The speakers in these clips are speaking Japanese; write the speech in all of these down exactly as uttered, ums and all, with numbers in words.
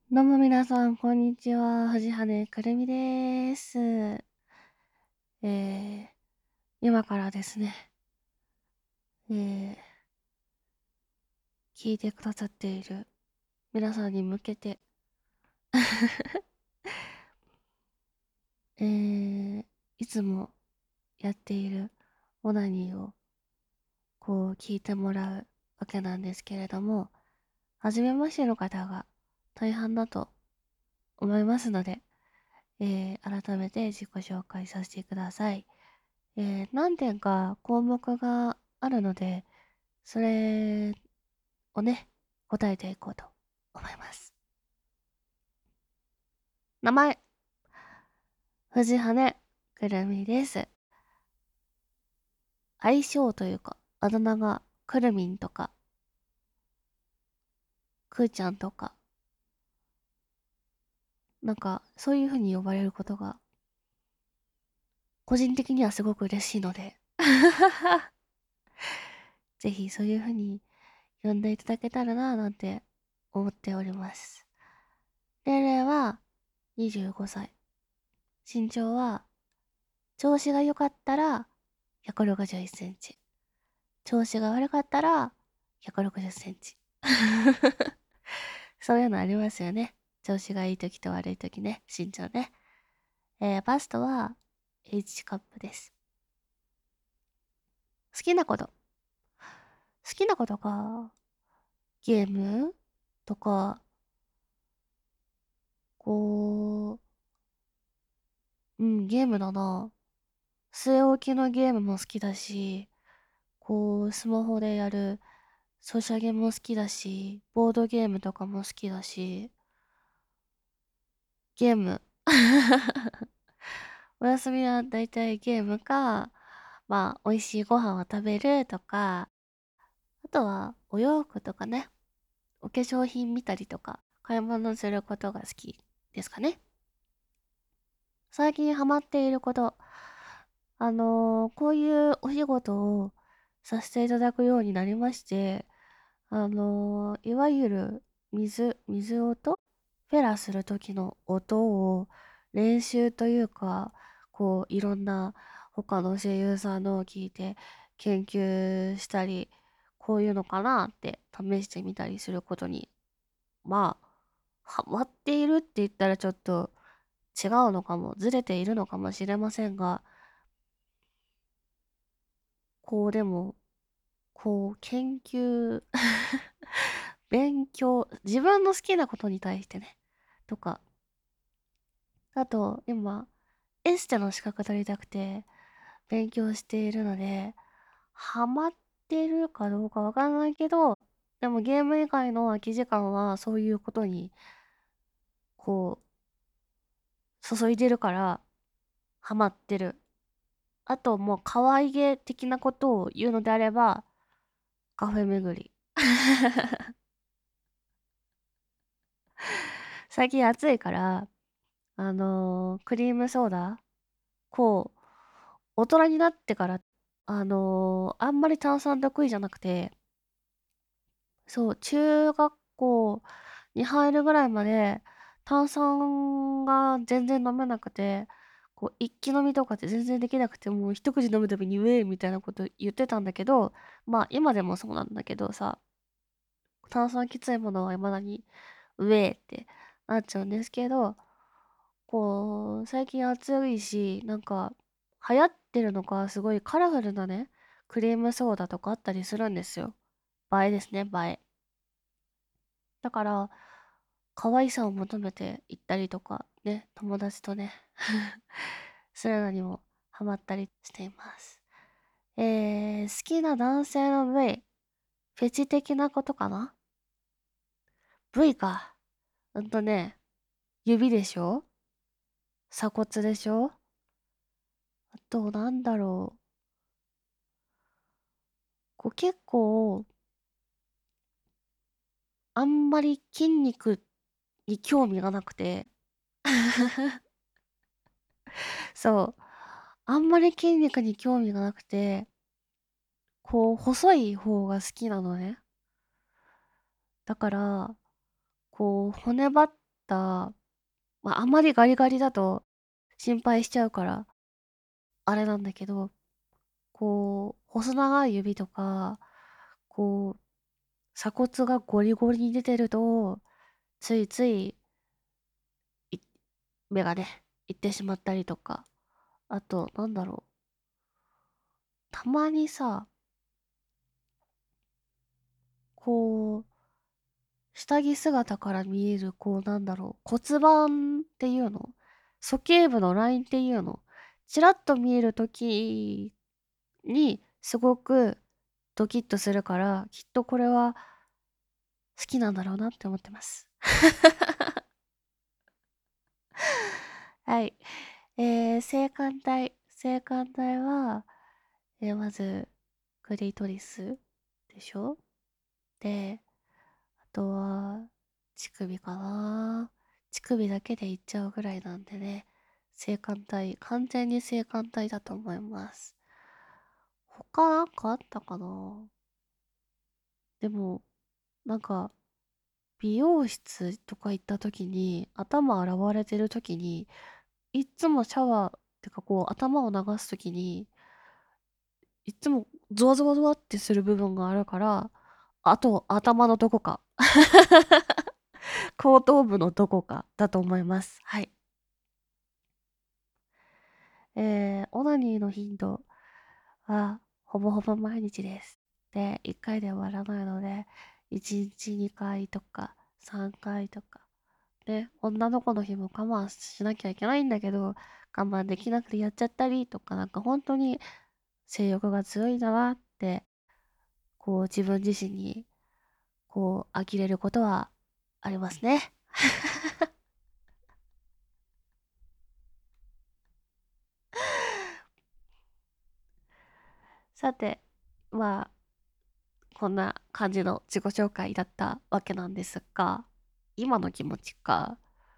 どうも皆さん、こんにちは。藤羽くるみです。えー、今からですね、えー、聞いてくださっている皆さんに向けて、えー、いつもやっているオナニーをこう聞いてもらうわけなんですけれども、初めましての方が大半だと思いますので、えー、改めて自己紹介させてください。えー、何点か項目があるので、それをね、答えていこうと思います。名前、藤羽くるみです。愛称というか、あだ名がくるみんとか、くーちゃんとか、なんか、そういう風に呼ばれることが、個人的にはすごく嬉しいので、ぜひそういう風に呼んでいただけたらなぁなんて思っております。年齢はにじゅうごさい。身長は、調子が良かったらひゃくろくじゅういっセンチ。調子が悪かったらひゃくろくじゅっセンチ。そういうのありますよね。調子がいい時と悪い時ね。身長ね。えー、バストは H カップです。好きなこと。好きなことか。ゲームとか、こう、うん、ゲームだな。据え置きのゲームも好きだし、こう、スマホでやるソシャゲも好きだし、ボードゲームとかも好きだし、ゲーム。お休みはだいたいゲームか、まあ、美味しいご飯を食べるとか、あとはお洋服とかね、お化粧品見たりとか、買い物することが好きですかね。最近ハマっていること、あのーこういうお仕事をさせていただくようになりまして、あのーいわゆる水、水音フェラする時の音を練習というか、こういろんな他の声優さんのを聞いて研究したり、こういうのかなって試してみたりすることに、まあ、ハマっているって言ったらちょっと違うのかも、ずれているのかもしれませんが、こうでも、こう研究勉強、自分の好きなことに対してね、とか、あと今、エステの資格取りたくて勉強しているので、ハマってるかどうかわかんないけど、でもゲーム以外の空き時間はそういうことに、こう、注いでるから、ハマってる。あともう可愛げ的なことを言うのであれば、カフェ巡り。最近暑いから、あのークリームソーダ、こう、大人になってから、あのーあんまり炭酸得意じゃなくて、そう、中学校に入るぐらいまで炭酸が全然飲めなくて、こう、一気飲みとかって全然できなくて、もう一口飲むたびにウェーみたいなこと言ってたんだけど、まあ今でもそうなんだけどさ、炭酸きついものは未だにウェーってなっちゃうんですけど、こう、最近暑いし、なんか流行ってるのかすごいカラフルなね、クリームソーダとかあったりするんですよ。映えですね、映え。だから、可愛さを求めて行ったりとか、ね、友達とね、するのにもハマったりしています。えー、好きな男性の部位、フェチ的なことかな？部位か。うんとね、指でしょ？鎖骨でしょ？あと、なんだろう。こう結構、あんまり筋肉に興味がなくて、そう。あんまり筋肉に興味がなくて、こう、細い方が好きなのね。だから、こう、骨張った、まあ、あんまりガリガリだと心配しちゃうから、あれなんだけど、こう、細長い指とか、こう、鎖骨がゴリゴリに出てると、ついつい、い目がね、いってしまったりとか、あと、なんだろう。たまにさ、こう、下着姿から見える、こう、なんだろう、骨盤っていうの鼠径部のラインっていうのちらっと見えるときに、すごくドキッとするから、きっとこれは好きなんだろうなって思ってます。はい。えー、性感帯。性感帯は、えーまず、クリトリスでしょで、あとは、乳首かな。乳首だけでいっちゃうぐらいなんでね、性感帯、完全に性感帯だと思います。他なんかあったかな。でも、なんか、美容室とか行った時に、頭洗われてる時に、いっつもシャワー、ってかこう、頭を流す時に、いっつもゾワゾワゾワってする部分があるから、あと、頭のどこか。後頭部のどこかだと思います。はい。えー、オナニーの頻度は、ほぼほぼ毎日です。で、いっかいで終わらないので、いちにちにかいとか、さんかいとか。で、女の子の日も我慢しなきゃいけないんだけど、我慢できなくてやっちゃったりとか、なんか本当に性欲が強いんだなって、こう自分自身に、こう呆れることはありますね。さて、まあ、こんな感じの自己紹介だったわけなんですが、今の気持ちか、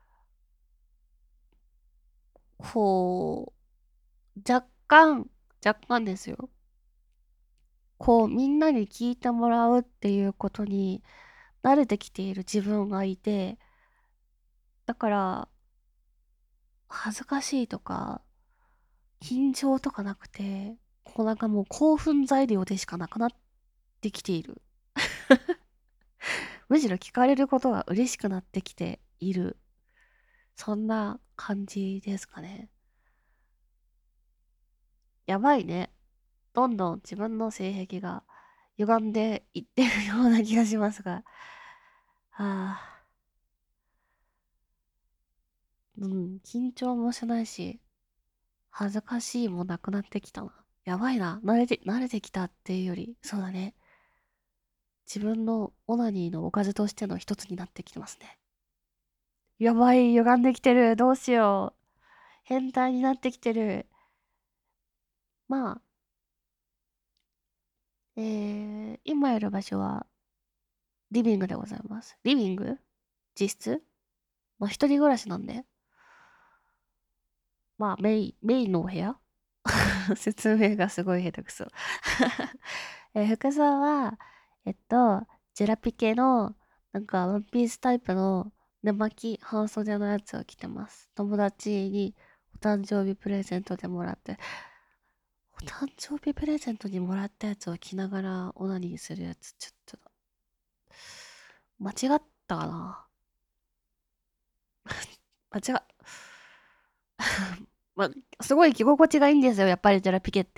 こう、若干、若干ですよ。こう、みんなに聞いてもらうっていうことに慣れてきている自分がいて、だから、恥ずかしいとか、緊張とかなくて、こうなんかもう興奮材料でしかなくなってきている。むしろ聞かれることが嬉しくなってきている。そんな感じですかね。やばいね。どんどん自分の性癖が歪んでいってるような気がしますが。はあ、うん、緊張もしないし、恥ずかしいもなくなってきたな。やばいな。慣れて、慣れてきたっていうより、そうだね。自分のオナニーのおかずとしての一つになってきてますね。やばい、歪んできてる。どうしよう。変態になってきてる。まあ、えー、今いる場所はリビングでございます。リビング実質まあ、一人暮らしなんで。まあ、メイン、メインのお部屋説明がすごい下手くそえー服装は、えっと、ジェラピケの、なんか、ワンピースタイプの寝巻き半袖のやつを着てます。友達にお誕生日プレゼントでもらって、お誕生日プレゼントにもらったやつを着ながらオナニーするやつ、ちょっと、間違ったかな。間違っ、ま、すごい着心地がいいんですよ、やっぱりジェラピケって。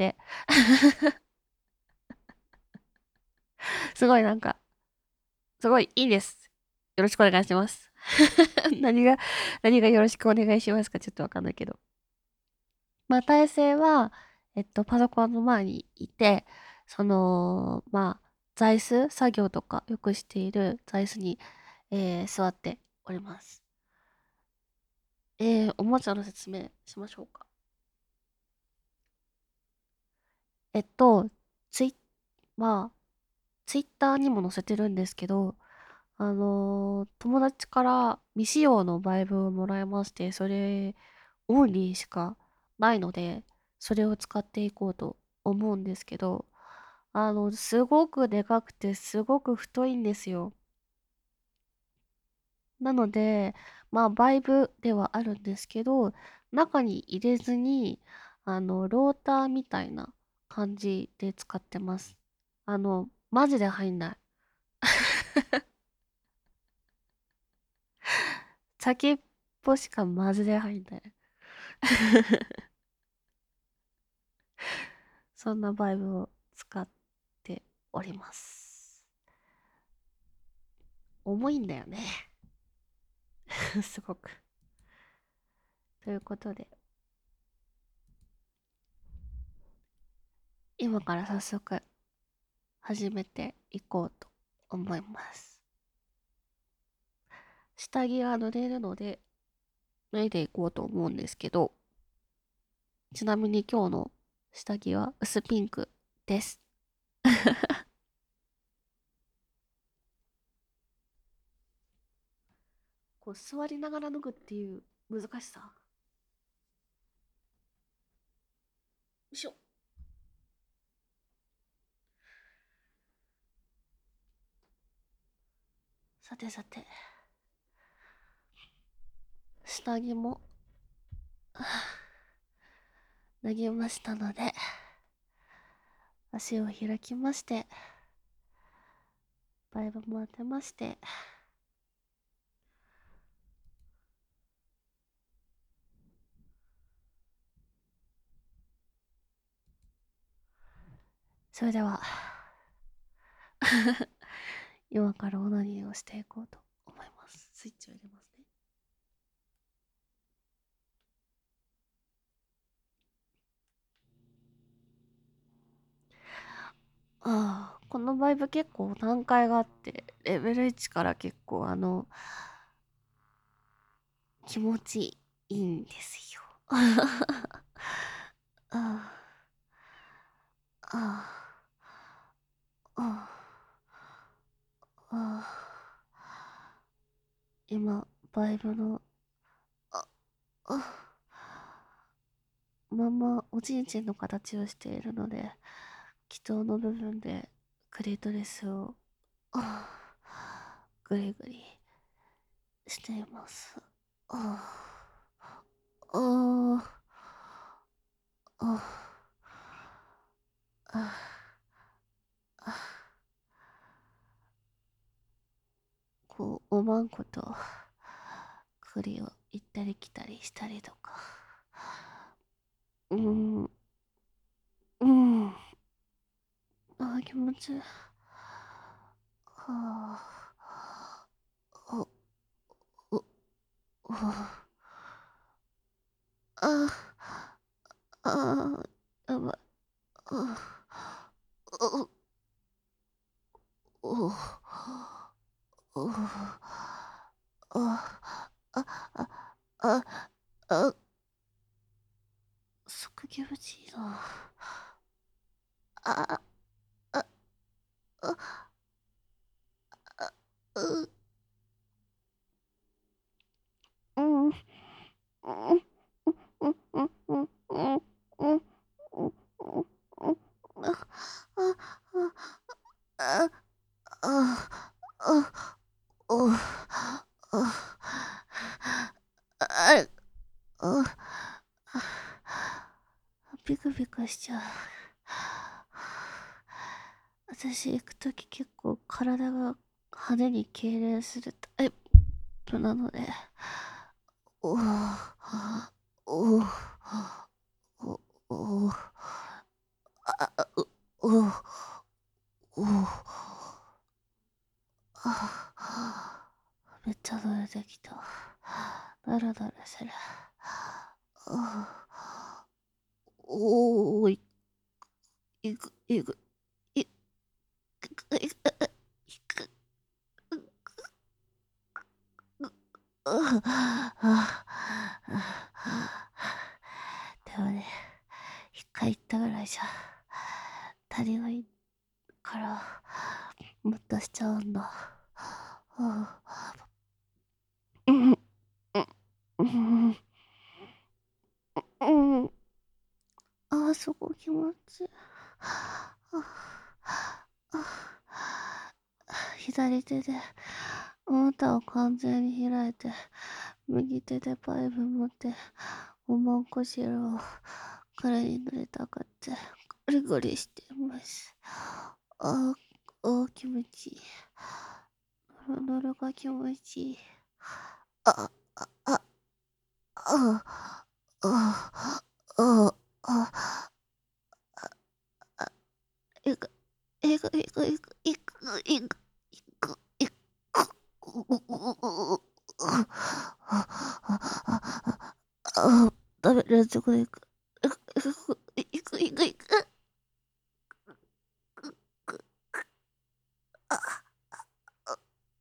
すごいなんか、すごいいいです。よろしくお願いします。何が、何がよろしくお願いしますかちょっとわかんないけど。まあ、体勢は、えっと、パソコンの前にいて、その、まあ、座椅子作業とかよくしている座椅子に、えー座っております。えー、おもちゃの説明しましょうか。えっと、ツイまあ、ツイッターにも載せてるんですけど、あのー友達から未使用のバイブをもらいまして、それオンリーしかないので、それを使っていこうと思うんですけど、あの、すごくでかくてすごく太いんですよ。なので、 まあ、バイブではあるんですけど、中に入れずに、あの、ローターみたいな感じで使ってます。あの、マジで入んない。先っぽしかマジで入んない。そんなバイブを使っております。重いんだよね。すごく。ということで、今から早速始めていこうと思います。下着が濡れるので、脱いでいこうと思うんですけど、ちなみに今日の下着は薄ピンクです。こう座りながら脱ぐっていう難しさ。よいしょ。さてさて、下着も脱ぎましたので、足を開きまして、バイブも当てまして、それでは今からオナニーをしていこうと思います。スイッチを入れますね。ああ、このバイブ結構段階があって、レベルいちから結構あの、気持ちいいんですよ。ああ、ああ、ああ、ああ。今、バイブの、あ、あ、まんまおちんちんの形をしているので、気筒の部分でクリトリスを、ああ、グリグリしています。ああ、ああ、ああ、あこう、おまんこと、栗を行ったり来たりしたりとか。うん、うん。ああ、気持ちいい。はあ、お、お、お、あ、あ、やばい。あ、お、お、お、あ、あ、あ、あ、あ、即気持ちいいな。あ、あ、あ、あ、う、うん、うん、うん、うん、うん、うん、うん、うん、うん、あ、あ、あ、あ、あ、お、あ、あ、あ、ビクビクしちゃう。私行くとき結構体が派手に痙攣するタイプなので、おおおおおあうおおあめっちゃ慣れてきた。だらだらする。おおいいくいくいくいくいくでもね、一回行ったぐらいじゃ足りないからもっとしちゃうんだ。うんうんうんああ、そこ気持ちいい。ああ左手で股を完全に開いて、右手でパイプ持って、おまんこしろを彼に濡れたかって、ゴリゴリしています。ああ、ああ、気持ちいい。ノロノロが気持ちいい。あ、あ、あ、あ、あ、あ、あ、あ、いく、いく、いく、いく、いく、いく、いく、いく、あ、ダメ、連続でいく。いく、いく、いく、いく。あ、あ、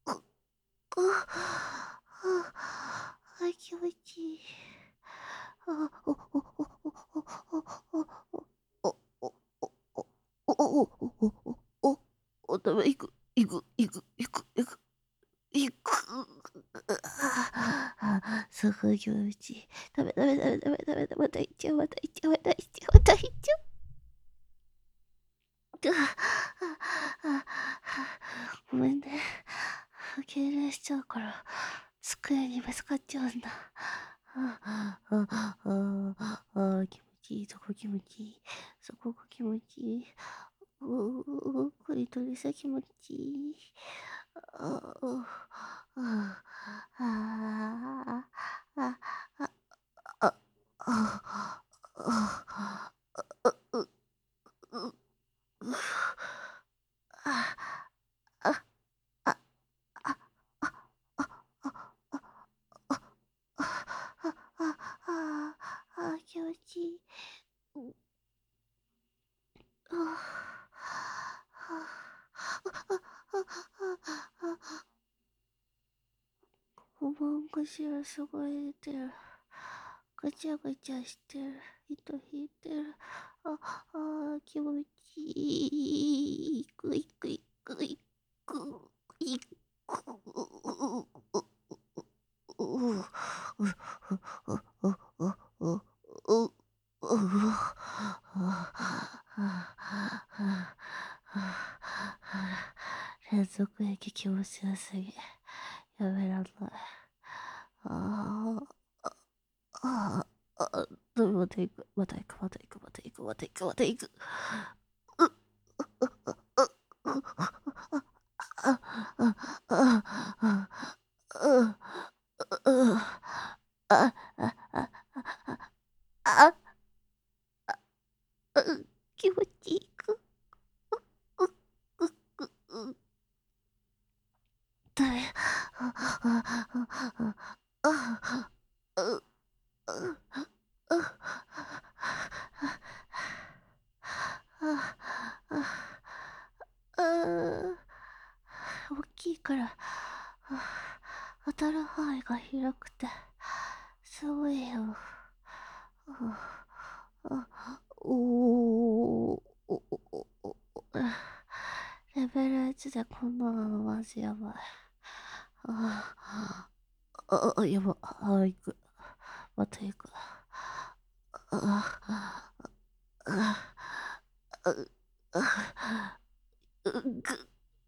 あ、あ、気持ちいい。あ、お、お、お、お、お、お、お、お、お、お、お、お、お、お、お、お、ダメ、いく、いく、いく、いく、いく、いく。あ、すごい気持ちいい。ダメ、ダメ、ダメ、ダメ、ダメ、また行っちゃう、また行っちゃう、また行っちゃう、また行っちゃう。ごめんね。敬礼しちゃうから、机にぶつかっちゃうんだ。ああ、ああ、あ、気持ちいい、そこ気持ちいい。そこが気持ちいい。うう、クリトリス気持ちいい。ああ、ああ、ああ、あ、あ、あ、あ、う、う、う、あ、あ、あ、あ、あ、あ、あ、あ、あ、あ、あ、気持ちいい。うん、あ、はあ、あ、おまんこしらすごい出てる。ぐちゃぐちゃしてる。糸引いてる。あ、あ、気持ちいい。いくいくいくいく。いく。ううううううう連続駅気持ちよすぎ。やめらんない。ああ、ああ、また行く、また行く、また行く、また行く、また行く、また行く。う、う、う、う、あ、あ、あ、あ、う、う、あ、あ、あ、あ、あ、気持ちいいく、う、う、う、う、だめ、あ、あ、あ、あ、あ、う、う、う、あ、あ、あ、大きいから、当たる範囲が広くて、すごいよ。おー、お、お、お、お、レベルいちでこんなのマジやばい。ああ、あ、やば、あ、行く。また行く。あ、あ、あ、あ、う、ぐ、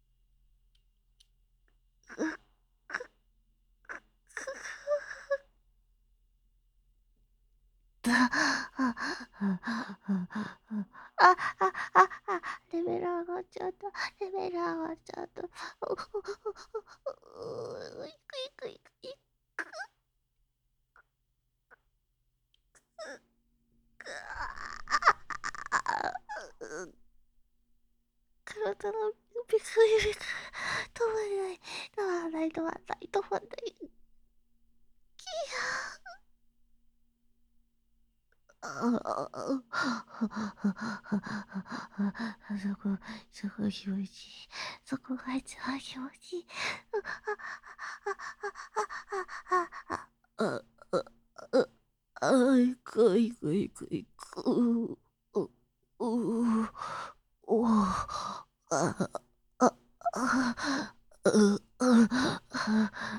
だ、あ、あ、あ、あ、あ、レベル上がっちゃった。レベル上がっちゃった。う、いくいくいくいく。体のビクビク止まらない、止まらない、止まらない、止まらない。ああ、そこ、そこ気持ちいい。そこが一番気持ちいい。あ、あ、あ、あ、いく、いく、いく、いく。う、う、う、お、あ、あ、あ、う、あ、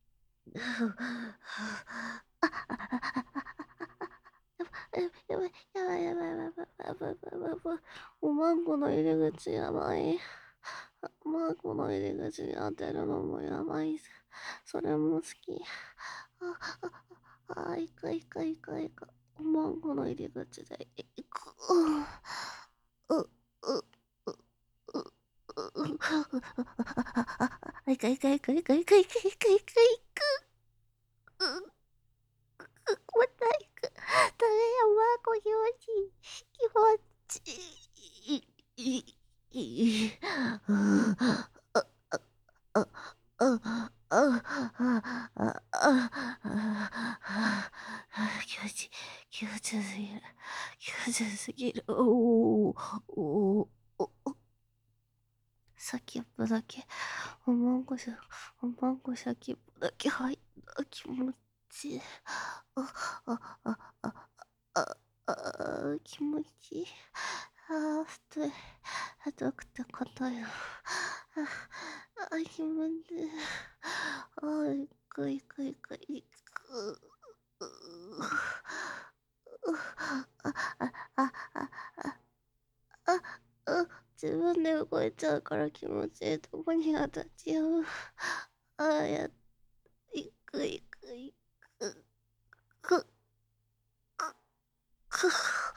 やばい、やばい、やばい、やばい、やばい、やばい、やばい、やばい。おまんこの入り口やばい。 マークの入り口に当てるのもやばいぜ。それも好き。あ、あ、あ、行く行く行く行く。マンゴの入り口で行く。う、う、う、う、う、う、行く行く行く行く行く行く行く行く行く。また行く。ダメよ、マーコ気持ちいい。気持ちいい。いい。いい。あ、あ、あ、あ、あ、あ、気持ちいい、気持ちよすぎる。気持ちよすぎる。おー、おー、お、先っぽだけ、おまんこしゃ、おまんこ先っぽだけ入った気持ちいい。あ、あ、あ、あ、あ、あ、気持ちいい。あー、太い。太くて硬いの。あ、あ、気持ちいい。あー、いくいくいくいく。ううあ、あ、あ、あ、あ、あ、自分で動いちゃうから気持ちいいとこにが立ち会う。ああ、や、いくいくいく。く、く、く。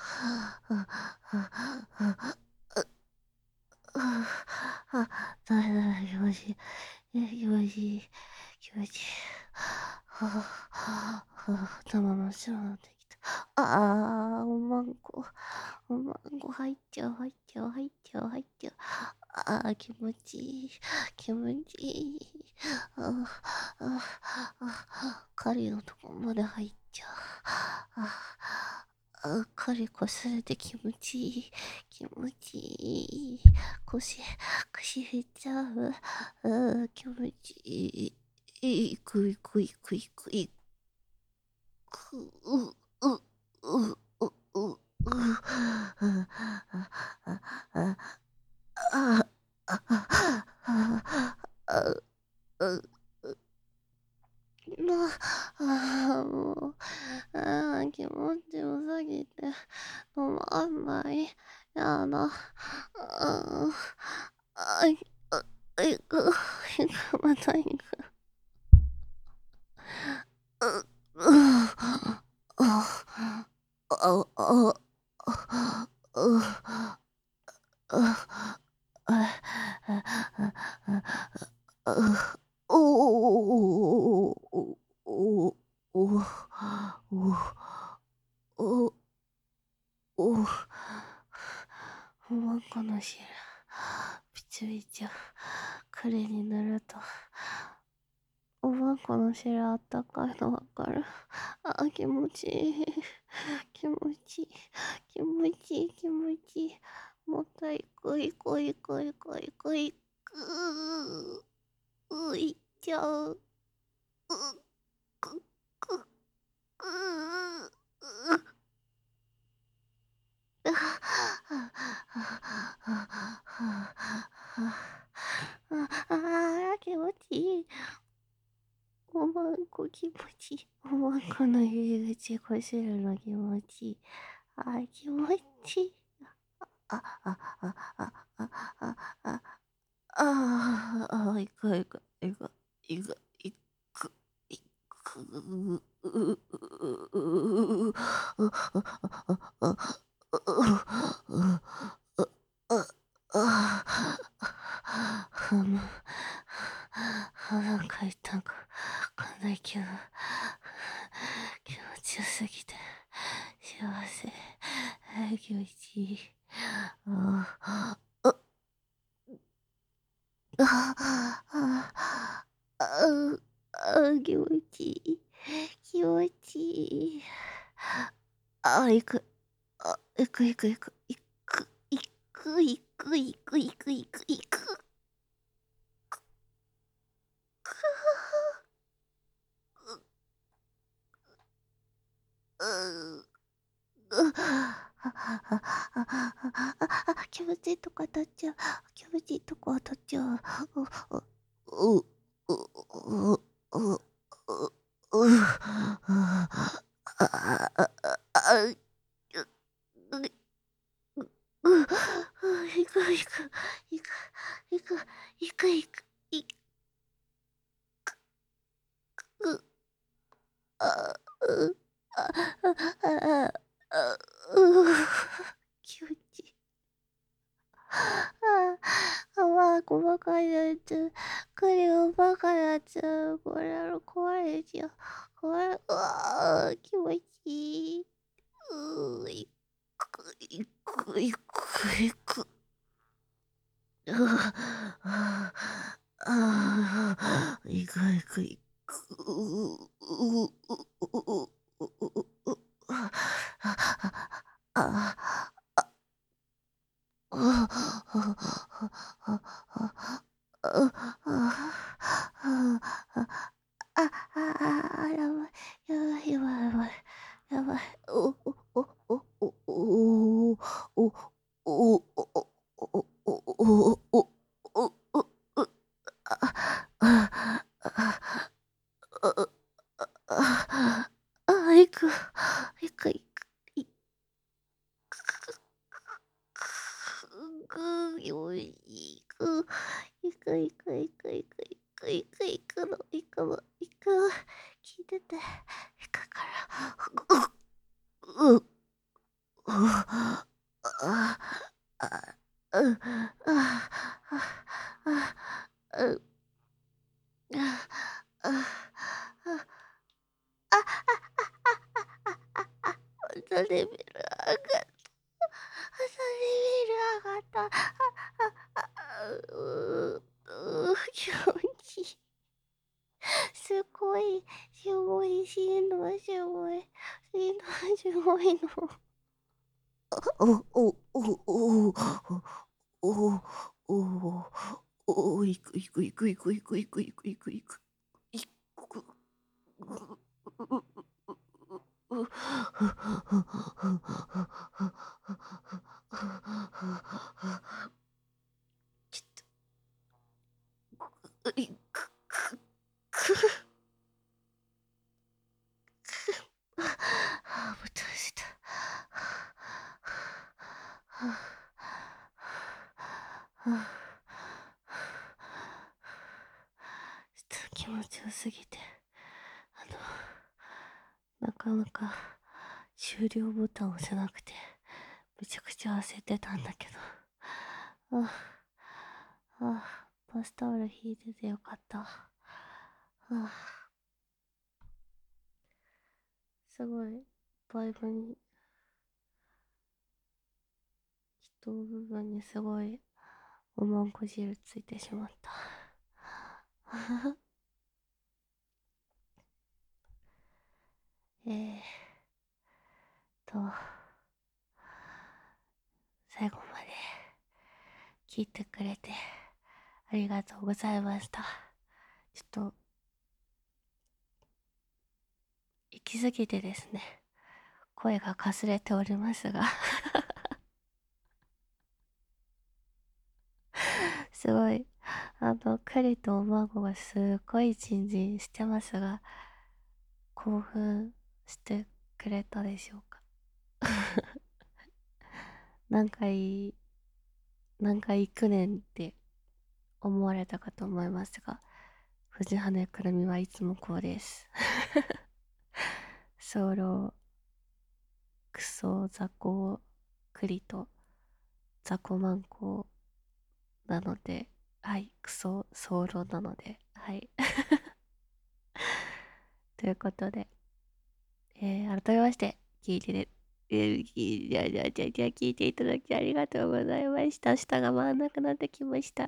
あ、だめだめ、気持ちいい。気持ちいい。気持ちいい。はあ、はあ、頭真っ白になってきた。ああ、おまんこ。おまんこ入っちゃう、入っちゃう、入っちゃう、入っちゃう。ああ、気持ちいい。気持ちいい。ああ、ああ、狩りのとこまで入っちゃう。ああ、狩りこすれて気持ちいい。気持ちいい。腰、腰振っちゃう。ああ、気持ちいい。いくいくいくいくいく。う、う、う、う、う、う、う、ああ、あ、あ、あ、あ、あ、あ、あ、まあ、もう、ああ、気持ちよすぎて、止まんない。やだ。ああ、あ、い、あ、行く、行く、また行く。う、う、あ、あ、あ、あ、あ、あ、あ、おおおおおおおおまんこの汁びちゃびちゃ彼に塗るとおまんこの汁あったかいのわかる。あ、気持ちいい。気持ちいい。気持ちいい。気持ちいい。もったいくいくいくいくいくいくういっちゃう。うくくくああ、気持ちいい。おまんこ気持ちいい。おまんこの入り口こするの気持ちいい。あー、気持ちいい。あ、あ、あ、あ、あ、あ、あ、あ、あ、あ、いくいく、いく、いく、いく、いく、う、う、う、ふむ。腹か痛く、かなり気分、気持ちよすぎて、幸せ。気持ちいい。ああ、あ、あ、あ、あ、あ、気持ちいい。気持ちいい。あ、行く。あ、行く行く行く。行く、行く、行く、行く、行く、行く、行く。う、う、う、気持ちいいとこ当たっちゃう。気持ちいいとこ当たっちゃう。う、う、う、う、う、う、う、う、あ、あ、あ、あ、う、う、う、行く行く、行く、行く。 う、あ、う、あ、あ、あ、あ、う、気持ちいい。ああ、まあ、細かいやつ、これをバカなやつ、これは怖いですよ。怖い、うわあ、気持ちいい。うー、いく、いく、いく、いく。ああ、ああ、いくいくいく。ううううううううああ、ああ、ああ、ああ、ああ、やばい、やばいやばいやばい、やばい。おおおおおおおおおおおおおおおおおあ、あ、あ、あ、あ、あ、いく、いくいく、いく、く、よいく、いくいくいくいくいくいくいくの、いくの、いく、聞いてて、いくから、う、う、う、あ、あ、あ、う、あ、あ、あ、う、あ、あ、あ、またレベル上がった。またレベル上がった。あ、あ、あ、う、う、気持ちいい。すごい、すごい、しんどい、すごい、しんどい、すごいの。お、お、お、お、お、お、お、お、いくいくいくいくいくいくいくいくいく。いく。ちょっと、いく、く、く。ああ、もたせた。ちょっと気持ちよすぎて、あの、なかなか終了ボタンを押せなくて、めちゃくちゃ焦ってたんだけど。ああ、ああ、バスタオル引いててよかった。ああ、すごい、バイブに、人部分にすごい、おまんこ汁ついてしまった。えーと、最後まで聞いてくれてありがとうございました。ちょっと、行き過ぎてですね、声がかすれておりますがすごい、あの、栗とお孫がすっごいチンジンしてますが、興奮してくれたでしょうか。何回、何回行くねんって思われたかと思いますが、藤羽くるみはいつもこうです。早漏、クソ、雑魚、栗と雑魚マンコなので、はい、クソ、早漏なので、はい。ということで、えー、改めまして、聞いてね、えー、聞いじゃあじゃあじゃあじゃあ聞いていただきありがとうございました。舌が回らなくなってきました。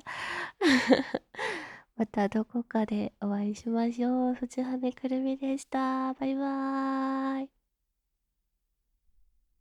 またどこかでお会いしましょう。藤羽くるみでした。バイバーイ。